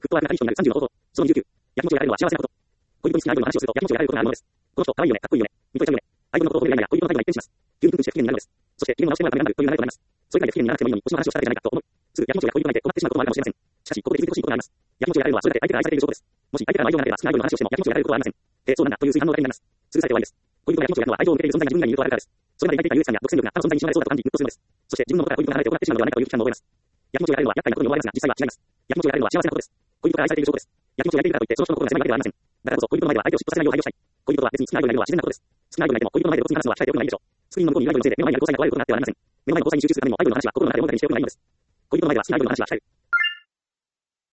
フットワークがいい人になる30の方法。その29。やきもちをやられるのは幸せなこと。恋人に好きなアイドルの話をすると、やきもちをやられることがあるものです。この人、可愛いよね、かっこいいよね、見といちゃうよね。アイドルのことを褒めるや恋人の態度が一変します。急にプンプンして不機嫌になるのです。そして、君も直してもらうためになるという流れとなります。それ以外で不機嫌にならなくてもいいのに、推しの話をしただけじゃないかと思う。すぐ、やきもちが恋人内で困ってしまうこともあるかもしれません。しかし、ここで気づいてほしいことがあります。やきもちをやられるのはそれだけ相手が愛されている証拠です。もし相手からの愛情がなければ好きなアイドルの話をしてもやきもちをやられることはありません。そうなんだという推反のお題になります。スルーされて終わりです。恋人がやきもちをやるのは愛情を向けている存在が自分以外にいるとあるからです。それまで抱いていた優越感や独占力が他の存在に失われそうだと感じ、グッとするのです。そして自分の元から恋人が離れて行ってしまうのではないかという危機感も覚えます。やきもちをやられるのは厄介なことに思われますが、実際は違います。やきもちをやられるのは幸せなことです。恋人から愛されている証拠です。やきもちをやっているからといってその人の心が狭いわけではありません。だからこそ恋人の前では相手を嫉妬させないよう配慮したい。恋人は別に好きなアイドルになるのは自然なことです。好きなアイドルになっても恋人の前で露骨に話すのは控えておくのがいいでしょう。スクリーンの向こうにいるアイドルのせいで目の前にある交際が壊れることがあってはなりません。目の前の交際に集中するためにもアイドルの話は心の中で思ったりしておくのがいいのです。恋人の前では好きなアイドルの話は控える。